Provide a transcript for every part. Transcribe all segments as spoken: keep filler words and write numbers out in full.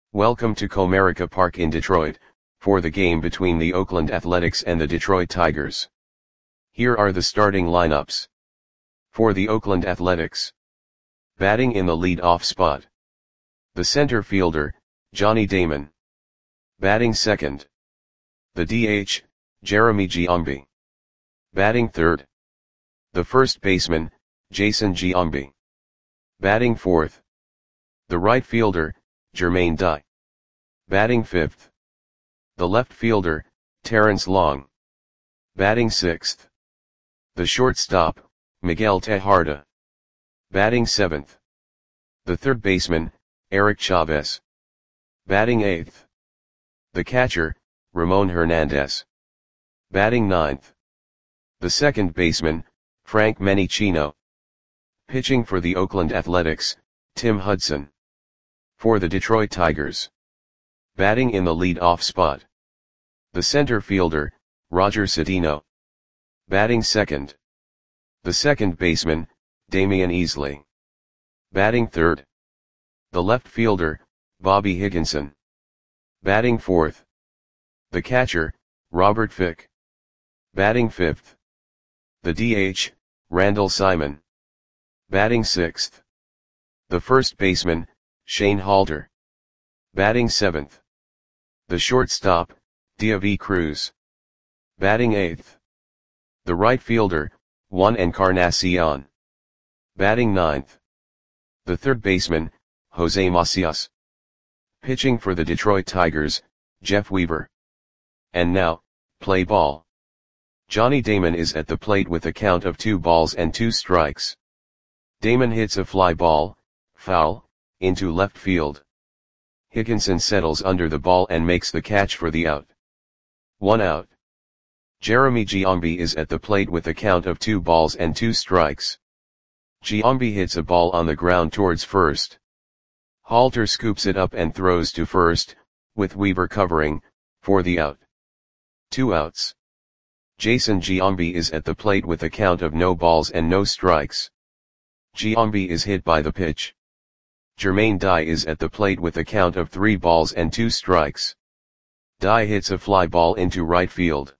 Welcome to Comerica Park in Detroit, for the game between the Oakland Athletics and the Detroit Tigers. Here are the starting lineups. For the Oakland Athletics. Batting in the lead-off spot. The center fielder, Johnny Damon. Batting second. The D H, Jeremy Giambi. Batting third. The first baseman, Jason Giambi. Batting fourth. The right fielder, Jermaine Dye. Batting fifth. The left fielder, Terrence Long. Batting sixth. The shortstop, Miguel Tejada. Batting seventh. The third baseman, Eric Chavez. Batting eighth. The catcher, Ramon Hernandez. Batting ninth. The second baseman, Frank Menichino. Pitching for the Oakland Athletics, Tim Hudson. For the Detroit Tigers. Batting in the lead-off spot. The center fielder, Roger Cedeno. Batting second. The second baseman, Damian Easley. Batting third. The left fielder, Bobby Higginson. Batting fourth. The catcher, Robert Fick. Batting fifth. The D H, Randall Simon. Batting sixth. The first baseman, Shane Halter. Batting seventh. The shortstop, Diavy Cruz. Batting eighth. The right fielder, Juan Encarnacion. Batting ninth. The third baseman, Jose Macias. Pitching for the Detroit Tigers, Jeff Weaver. And now, play ball. Johnny Damon is at the plate with a count of two balls and two strikes. Damon hits a fly ball, foul, into left field. Higginson settles under the ball and makes the catch for the out. One out. Jeremy Giambi is at the plate with a count of two balls and two strikes. Giambi hits a ball on the ground towards first. Halter scoops it up and throws to first, with Weaver covering, for the out. Two outs. Jason Giambi is at the plate with a count of no balls and no strikes. Giambi is hit by the pitch. Jermaine Dye is at the plate with a count of three balls and two strikes. Dye hits a fly ball into right field.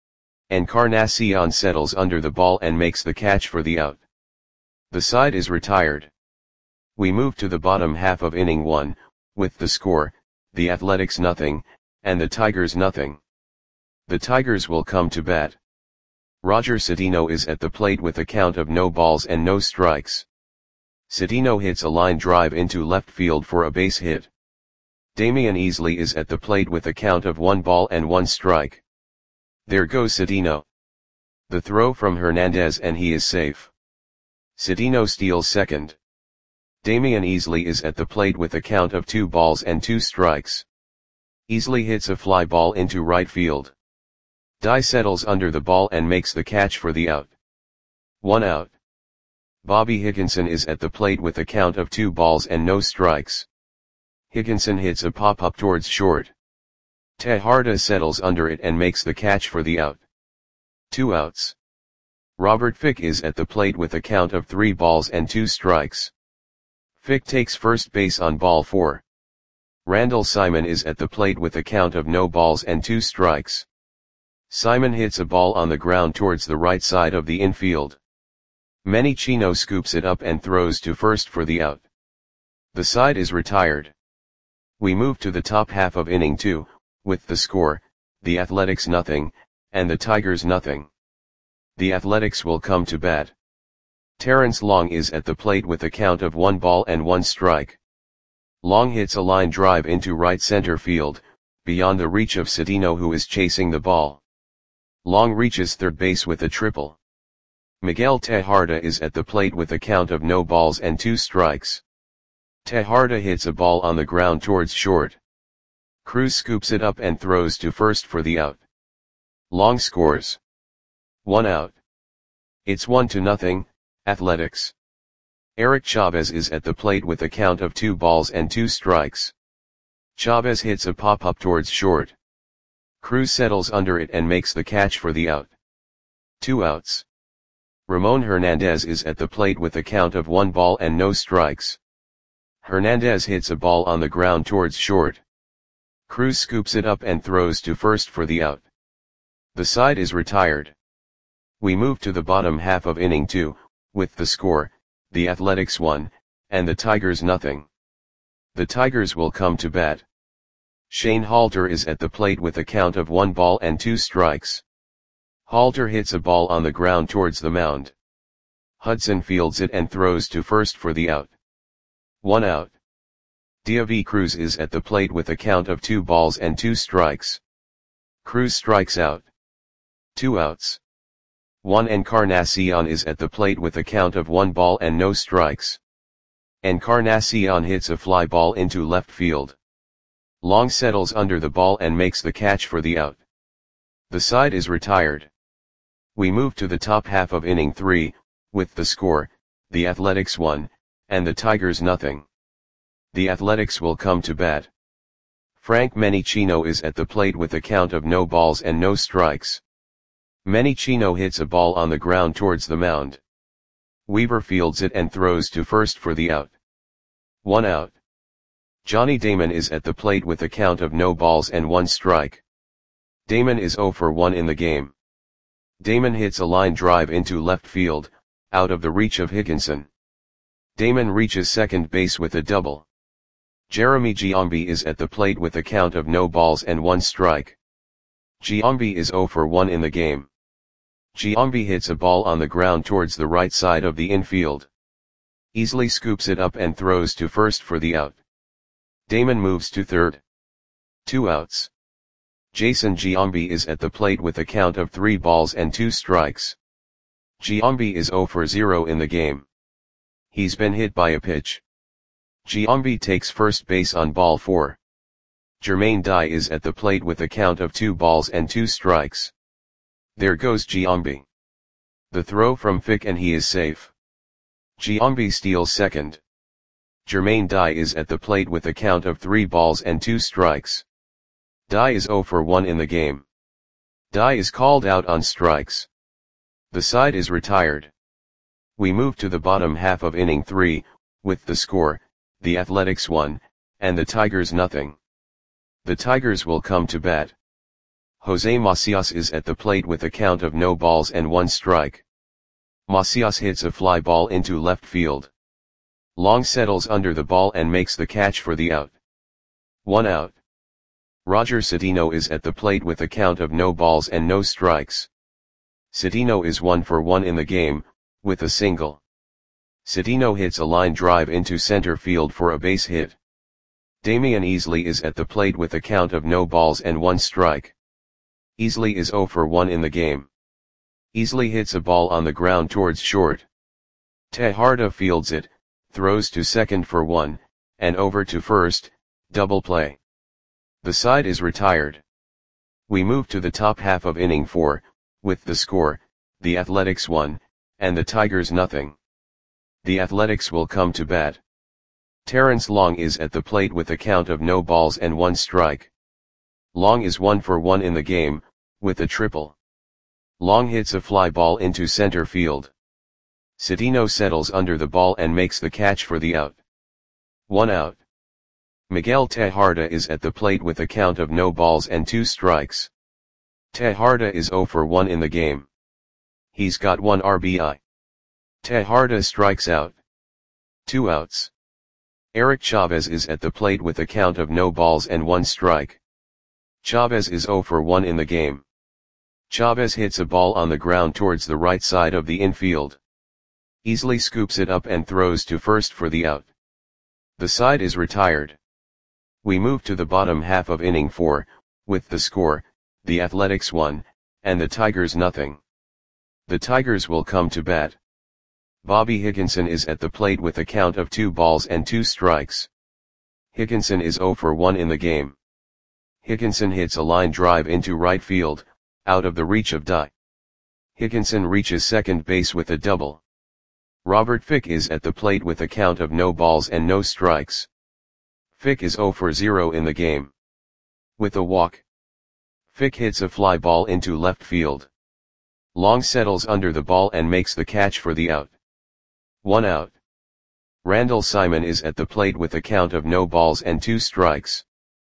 Encarnacion settles under the ball and makes the catch for the out. The side is retired. We move to the bottom half of inning one, with the score, the Athletics nothing, and the Tigers nothing. The Tigers will come to bat. Roger Cedeno is at the plate with a count of no balls and no strikes. Cedeno hits a line drive into left field for a base hit. Damian Easley is at the plate with a count of one ball and one strike. There goes Cedeno. The throw from Hernandez and he is safe. Cedeno steals second. Damian Easley is at the plate with a count of two balls and two strikes. Easley hits a fly ball into right field. Dye settles under the ball and makes the catch for the out. One out. Bobby Higginson is at the plate with a count of two balls and no strikes. Higginson hits a pop-up towards short. Tejada settles under it and makes the catch for the out. Two outs. Robert Fick is at the plate with a count of three balls and two strikes. Fick takes first base on ball four. Randall Simon is at the plate with a count of no balls and two strikes. Simon hits a ball on the ground towards the right side of the infield. Menichino scoops it up and throws to first for the out. The side is retired. We move to the top half of inning two, with the score, the Athletics nothing, and the Tigers nothing. The Athletics will come to bat. Terrence Long is at the plate with a count of one ball and one strike. Long hits a line drive into right center field, beyond the reach of Cedeno who is chasing the ball. Long reaches third base with a triple. Miguel Tejada is at the plate with a count of no balls and two strikes. Tejada hits a ball on the ground towards short. Cruz scoops it up and throws to first for the out. Long scores. One out. It's one to nothing, Athletics. Eric Chavez is at the plate with a count of two balls and two strikes. Chavez hits a pop-up towards short. Cruz settles under it and makes the catch for the out. Two outs. Ramon Hernandez is at the plate with a count of one ball and no strikes. Hernandez hits a ball on the ground towards short. Cruz scoops it up and throws to first for the out. The side is retired. We move to the bottom half of inning two, with the score, the Athletics one, and the Tigers nothing. The Tigers will come to bat. Shane Halter is at the plate with a count of one ball and two strikes. Halter hits a ball on the ground towards the mound. Hudson fields it and throws to first for the out. One out. David Cruz is at the plate with a count of two balls and two strikes. Cruz strikes out. Two outs. Juan Encarnacion is at the plate with a count of one ball and no strikes. Encarnacion hits a fly ball into left field. Long settles under the ball and makes the catch for the out. The side is retired. We move to the top half of inning three, with the score, the Athletics one, and the Tigers nothing. The Athletics will come to bat. Frank Menichino is at the plate with a count of no balls and no strikes. Menichino hits a ball on the ground towards the mound. Weaver fields it and throws to first for the out. One out. Johnny Damon is at the plate with a count of no balls and one strike. Damon is zero for one in the game. Damon hits a line drive into left field, out of the reach of Higginson. Damon reaches second base with a double. Jeremy Giambi is at the plate with a count of no balls and one strike. Giambi is zero for one in the game. Giambi hits a ball on the ground towards the right side of the infield. Easily scoops it up and throws to first for the out. Damon moves to third. Two outs. Jason Giambi is at the plate with a count of three balls and two strikes. Giambi is zero for zero in the game. He's been hit by a pitch. Giambi takes first base on ball four. Jermaine Dye is at the plate with a count of two balls and two strikes. There goes Giambi. The throw from Fick and he is safe. Giambi steals second. Jermaine Dye is at the plate with a count of three balls and two strikes. Dye is zero for one in the game. Dye is called out on strikes. The side is retired. We move to the bottom half of inning three, with the score, the Athletics one, and the Tigers nothing. The Tigers will come to bat. Jose Macias is at the plate with a count of no balls and one strike. Macias hits a fly ball into left field. Long settles under the ball and makes the catch for the out. One out. Roger Cedeno is at the plate with a count of no balls and no strikes. Cedeno is one for one in the game, with a single. Cedeno hits a line drive into center field for a base hit. Damian Easley is at the plate with a count of no balls and one strike. Easley is zero for one in the game. Easley hits a ball on the ground towards short. Tejada fields it, throws to second for one, and over to first, double play. The side is retired. We move to the top half of inning four, with the score, the Athletics one, and the Tigers nothing. The Athletics will come to bat. Terrence Long is at the plate with a count of no balls and one strike. Long is one for one in the game, with a triple. Long hits a fly ball into center field. Cedeno settles under the ball and makes the catch for the out. One out. Miguel Tejada is at the plate with a count of no balls and two strikes. Tejada is zero for one in the game. He's got one R B I. Tejada strikes out. Two outs. Eric Chavez is at the plate with a count of no balls and one strike. Chavez is zero for one in the game. Chavez hits a ball on the ground towards the right side of the infield. Easily scoops it up and throws to first for the out. The side is retired. We move to the bottom half of inning four, with the score, the Athletics one, and the Tigers nothing. The Tigers will come to bat. Bobby Higginson is at the plate with a count of two balls and two strikes. Higginson is zero for one in the game. Higginson hits a line drive into right field, out of the reach of Dye. Higginson reaches second base with a double. Robert Fick is at the plate with a count of no balls and no strikes. Fick is zero for zero in the game. With a walk. Fick hits a fly ball into left field. Long settles under the ball and makes the catch for the out. One out. Randall Simon is at the plate with a count of no balls and two strikes.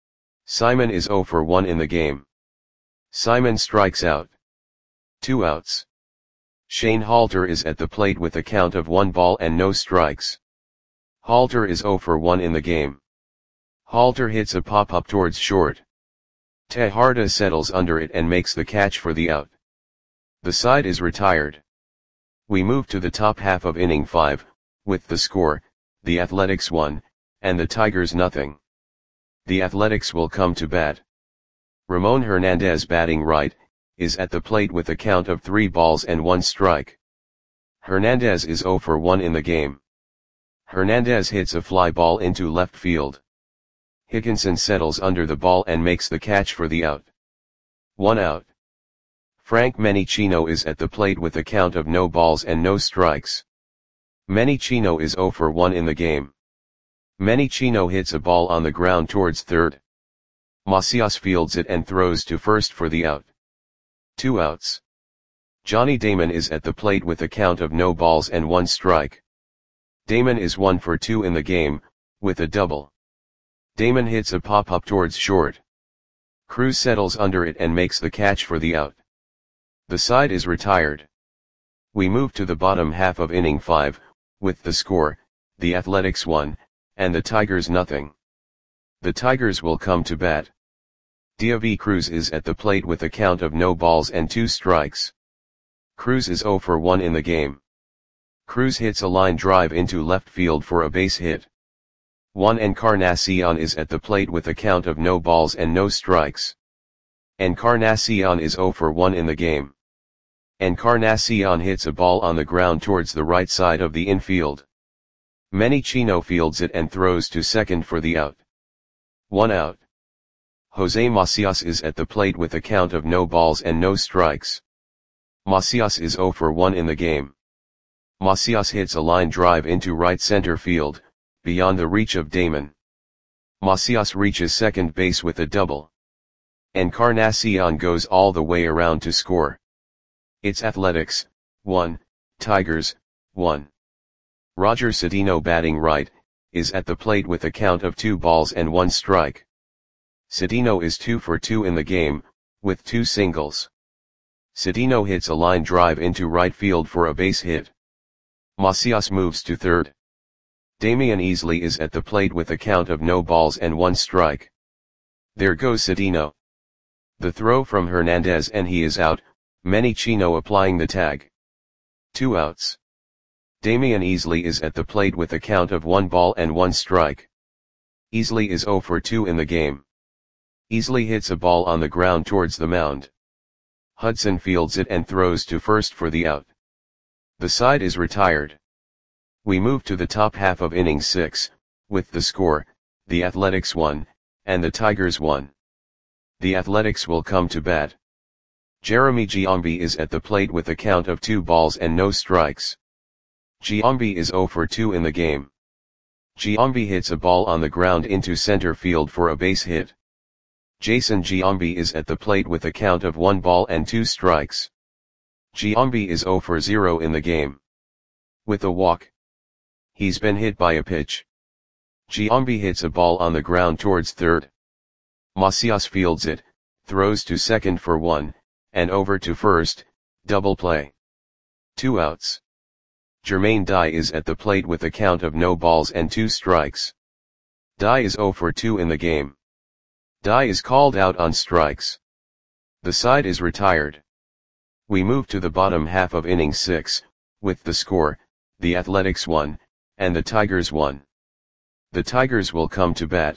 Simon is zero for one in the game. Simon strikes out. Two outs. Shane Halter is at the plate with a count of one ball and no strikes. Halter is zero for one in the game. Halter hits a pop-up towards short. Tejarda settles under it and makes the catch for the out. The side is retired. We move to the top half of inning five, with the score, the Athletics one, and the Tigers nothing. The Athletics will come to bat. Ramon Hernandez, batting right, is at the plate with a count of three balls and one strike. Hernandez is zero for one in the game. Hernandez hits a fly ball into left field. Higginson settles under the ball and makes the catch for the out. One out. Frank Menichino is at the plate with a count of no balls and no strikes. Menichino is zero for one in the game. Menichino hits a ball on the ground towards third. Macias fields it and throws to first for the out. Two outs. Johnny Damon is at the plate with a count of no balls and one strike. Damon is one for two in the game, with a double. Damon hits a pop-up towards short. Cruz settles under it and makes the catch for the out. The side is retired. We move to the bottom half of inning five, with the score, the Athletics one, and the Tigers nothing. The Tigers will come to bat. Deivi Cruz is at the plate with a count of no balls and two strikes. Cruz is zero for one in the game. Cruz hits a line drive into left field for a base hit. Juan Encarnacion is at the plate with a count of no balls and no strikes. Encarnacion is zero for one in the game. Encarnacion hits a ball on the ground towards the right side of the infield. Menichino fields it and throws to second for the out. One out. Jose Macias is at the plate with a count of no balls and no strikes. Macias is zero for one in the game. Macias hits a line drive into right center field, beyond the reach of Damon. Macias reaches second base with a double. Encarnacion goes all the way around to score. It's Athletics, one, Tigers, one. Roger Cedeno, batting right, is at the plate with a count of two balls and one strike. Cedeno is two for two in the game, with two singles. Cedeno hits a line drive into right field for a base hit. Macias moves to third. Damian Easley is at the plate with a count of no balls and one strike. There goes Cedeno. The throw from Hernandez and he is out, Menichino applying the tag. Two outs. Damian Easley is at the plate with a count of one ball and one strike. Easley is zero for two in the game. Easley hits a ball on the ground towards the mound. Hudson fields it and throws to first for the out. The side is retired. We move to the top half of inning six, with the score, the Athletics one, and the Tigers one. The Athletics will come to bat. Jeremy Giambi is at the plate with a count of two balls and no strikes. Giambi is zero for two in the game. Giambi hits a ball on the ground into center field for a base hit. Jason Giambi is at the plate with a count of one ball and two strikes. Giambi is zero for zero in the game. With a walk. He's been hit by a pitch. Giambi hits a ball on the ground towards third. Macias fields it, throws to second for one, and over to first, double play. Two outs. Jermaine Dye is at the plate with a count of no balls and two strikes. Dye is zero for two in the game. Dye is called out on strikes. The side is retired. We move to the bottom half of inning six, with the score, the Athletics one, and the Tigers one. The Tigers will come to bat.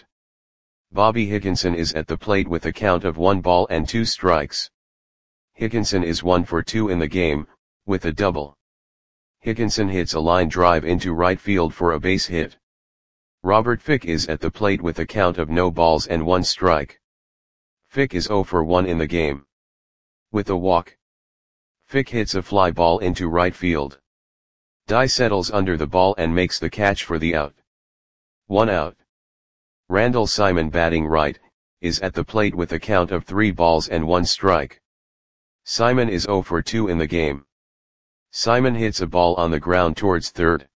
Bobby Higginson is at the plate with a count of one ball and two strikes. Higginson is one for two in the game, with a double. Higginson hits a line drive into right field for a base hit. Robert Fick is at the plate with a count of no balls and one strike. Fick is zero for one in the game. With a walk. Fick hits a fly ball into right field. Dye settles under the ball and makes the catch for the out. One out. Randall Simon, batting right, is at the plate with a count of three balls and one strike. Simon is zero for two in the game. Simon hits a ball on the ground towards third.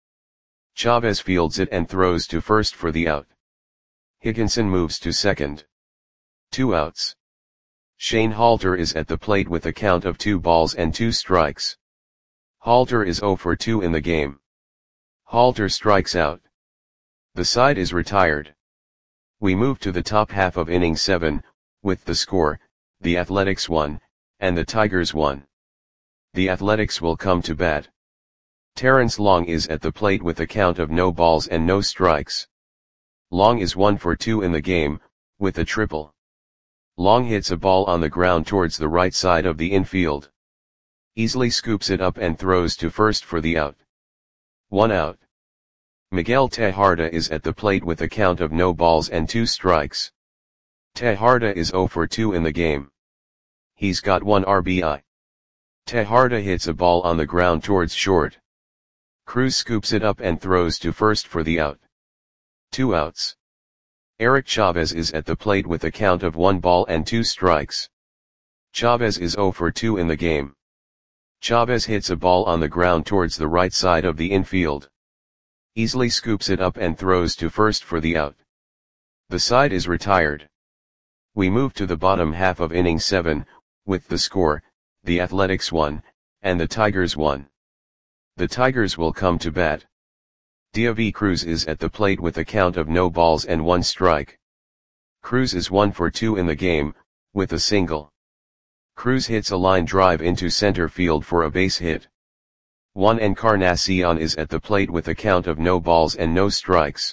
Chavez fields it and throws to first for the out. Higginson moves to second. two outs. Shane Halter is at the plate with a count of two balls and two strikes. Halter is zero for two in the game. Halter strikes out. The side is retired. We move to the top half of inning seven, with the score, the Athletics one, and the Tigers one. The Athletics will come to bat. Terrence Long is at the plate with a count of no balls and no strikes. Long is one for two in the game, with a triple. Long hits a ball on the ground towards the right side of the infield. Easily scoops it up and throws to first for the out. One out. Miguel Tejada is at the plate with a count of no balls and two strikes. Tejada is zero for two in the game. He's got one R B I. Tejada hits a ball on the ground towards short. Cruz scoops it up and throws to first for the out. Two outs. Eric Chavez is at the plate with a count of one ball and two strikes. Chavez is zero for two in the game. Chavez hits a ball on the ground towards the right side of the infield. Easily scoops it up and throws to first for the out. The side is retired. We move to the bottom half of inning seven, with the score, the Athletics one, and the Tigers one. The Tigers will come to bat. David Cruz is at the plate with a count of no balls and one strike. Cruz is one for two in the game, with a single. Cruz hits a line drive into center field for a base hit. Juan Encarnacion is at the plate with a count of no balls and no strikes.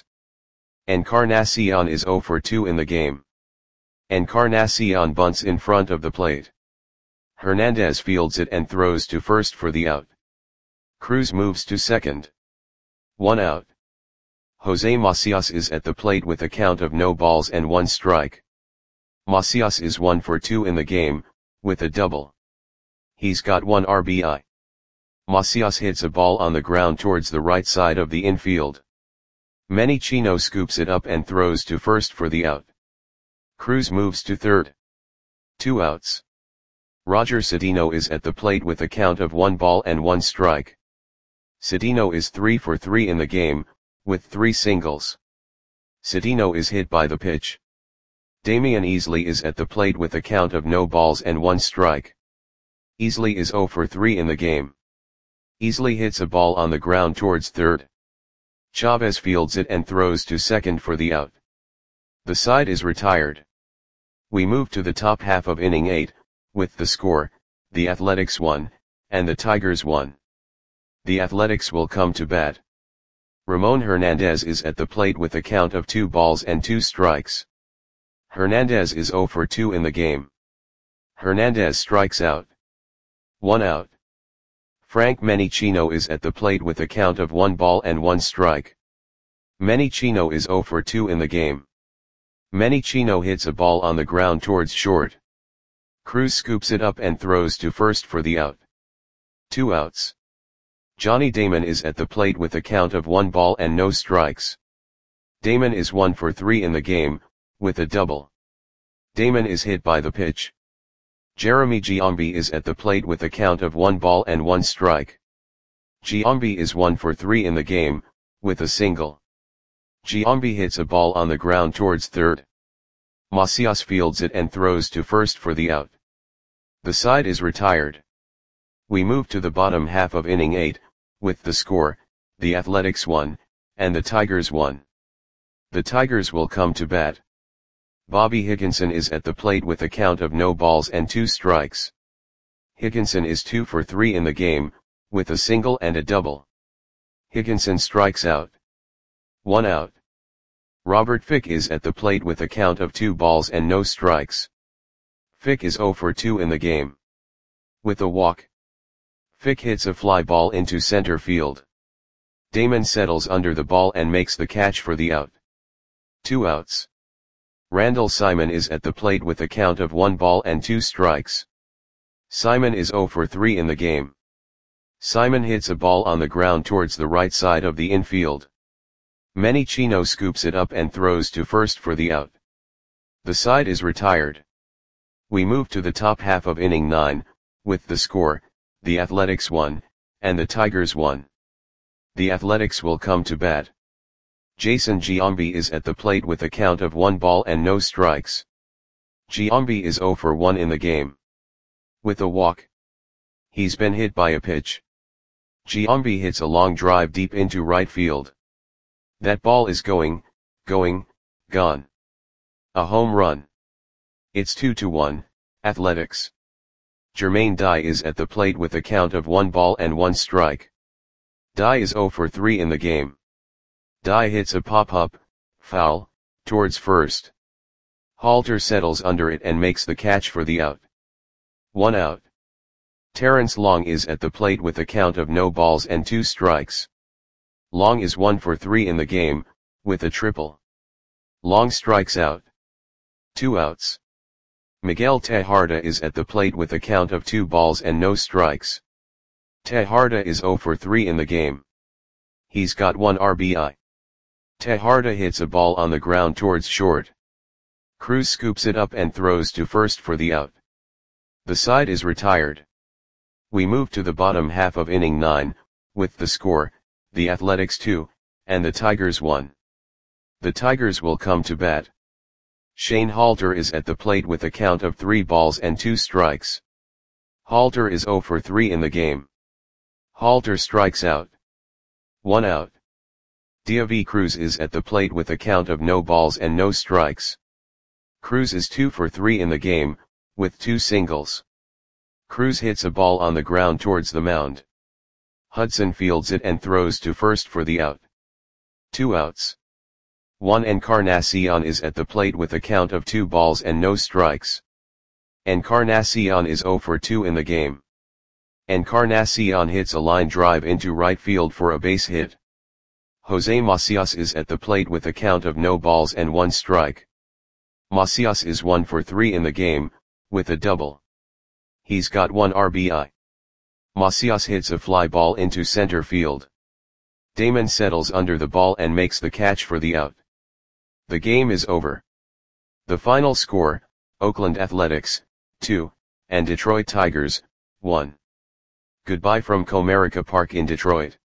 Encarnacion is zero for two in the game. Encarnacion bunts in front of the plate. Hernandez fields it and throws to first for the out. Cruz moves to second. One out. Jose Macias is at the plate with a count of no balls and one strike. Macias is one for two in the game, with a double. He's got one R B I. Macias hits a ball on the ground towards the right side of the infield. Manny Chino scoops it up and throws to first for the out. Cruz moves to third. Two outs. Roger Cedeno is at the plate with a count of one ball and one strike. Cedeno is three for three in the game, with three singles. Cedeno is hit by the pitch. Damian Easley is at the plate with a count of no balls and one strike. Easley is zero for three in the game. Easley hits a ball on the ground towards third. Chavez fields it and throws to second for the out. The side is retired. We move to the top half of inning eight, with the score, the Athletics one, and the Tigers one. The Athletics will come to bat. Ramon Hernandez is at the plate with a count of two balls and two strikes. Hernandez is zero for two in the game. Hernandez strikes out. One out. Frank Menichino is at the plate with a count of one ball and one strike. Menichino is zero for two in the game. Menichino hits a ball on the ground towards short. Cruz scoops it up and throws to first for the out. Two outs. Johnny Damon is at the plate with a count of one ball and no strikes. Damon is one for three in the game, with a double. Damon is hit by the pitch. Jeremy Giambi is at the plate with a count of one ball and one strike. Giambi is one for three in the game, with a single. Giambi hits a ball on the ground towards third. Macias fields it and throws to first for the out. The side is retired. We move to the bottom half of inning eight, with the score, the Athletics one, and the Tigers one. The Tigers will come to bat. Bobby Higginson is at the plate with a count of no balls and two strikes. Higginson is two for three in the game, with a single and a double. Higginson strikes out. One out. Robert Fick is at the plate with a count of two balls and no strikes. Fick is zero for two in the game. With a walk. Fick hits a fly ball into center field. Damon settles under the ball and makes the catch for the out. Two outs. Randall Simon is at the plate with a count of one ball and two strikes. Simon is zero for three in the game. Simon hits a ball on the ground towards the right side of the infield. Menichino scoops it up and throws to first for the out. The side is retired. We move to the top half of inning nine, with the score, the Athletics one, and the Tigers one. The Athletics will come to bat. Jason Giambi is at the plate with a count of one ball and no strikes. Giambi is zero for one in the game. With a walk. He's been hit by a pitch. Giambi hits a long drive deep into right field. That ball is going, going, gone. A home run. It's two to one, Athletics. Jermaine Dye is at the plate with a count of one ball and one strike. Dye is zero for three in the game. Dye hits a pop-up, foul, towards first. Halter settles under it and makes the catch for the out. One out. Terrence Long is at the plate with a count of no balls and two strikes. Long is one for three in the game, with a triple. Long strikes out. Two outs. Miguel Tejada is at the plate with a count of two balls and no strikes. Tejada is zero for three in the game. He's got one R B I. Tejada hits a ball on the ground towards short. Cruz scoops it up and throws to first for the out. The side is retired. We move to the bottom half of inning nine, with the score, the Athletics two, and the Tigers one. The Tigers will come to bat. Shane Halter is at the plate with a count of three balls and two strikes. Halter is zero for three in the game. Halter strikes out. One out. Diaby Cruz is at the plate with a count of no balls and no strikes. Cruz is two for three in the game, with two singles. Cruz hits a ball on the ground towards the mound. Hudson fields it and throws to first for the out. Two outs. Juan Encarnacion is at the plate with a count of two balls and no strikes. Encarnacion is zero for two in the game. Encarnacion hits a line drive into right field for a base hit. Jose Macias is at the plate with a count of no balls and one strike. Macias is one for three in the game, with a double. He's got one R B I. Macias hits a fly ball into center field. Damon settles under the ball and makes the catch for the out. The game is over. The final score, Oakland Athletics, two, and Detroit Tigers, one. Goodbye from Comerica Park in Detroit.